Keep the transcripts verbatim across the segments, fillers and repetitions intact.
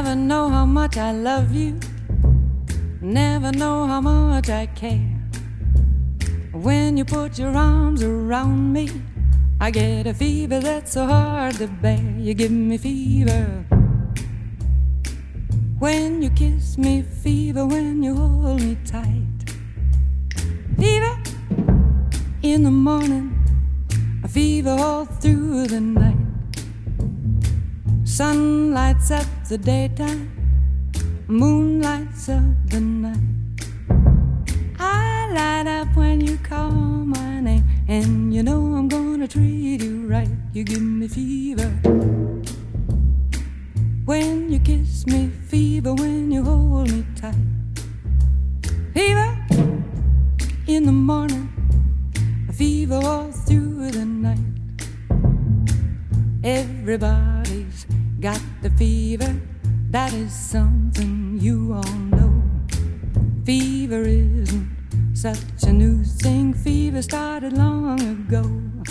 Never know how much I love you, never know how much I care. When you put your arms around me, I get a fever that's so hard to bear. You give me fever when you kiss me, fever when you hold me tight. Fever in the morning, a fever all through the night. Sun lights up the daytime, moon lights up the night. I light up when you call my name, and you know I'm gonna treat you right. You give me fever when you kiss me, fever when you hold me tight. Fever in the morning, a fever all through the night. Everybody's got the fever, that is something you all know. Fever isn't such a new thing, fever started long ago.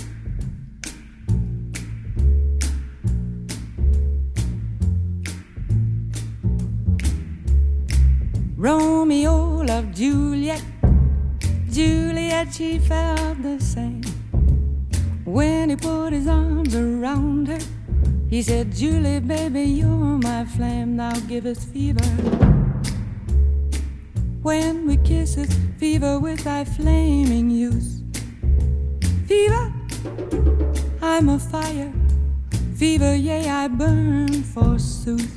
Romeo loved Juliet, Juliet, she felt the same. When he put his arms around her, he said, Julie, baby, you're my flame, now give us fever. When we kiss it, fever with thy flaming youth. Fever, I'm a fire, fever, yea, I burn forsooth.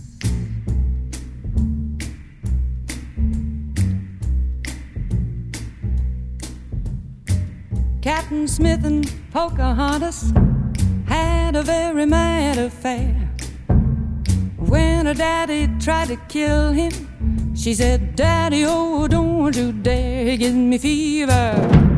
Captain Smith and Pocahontas had a very mad affair. When her daddy tried to kill him, she said, Daddy, oh, don't you dare. He gives me fever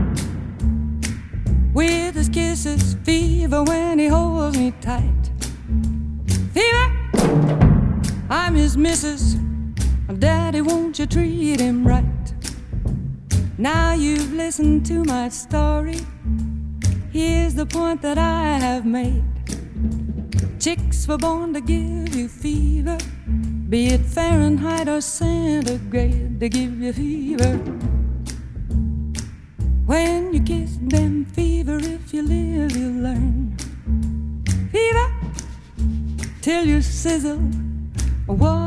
with his kisses, fever when he holds me tight. Fever, I'm his missus, Daddy, won't you treat him right? Now you've listened to my story, here's the point that I have made. Chicks were born to give you fever, be it Fahrenheit or centigrade, they give you fever. When you kiss them, fever, if you live, you learn. Fever, till you sizzle, what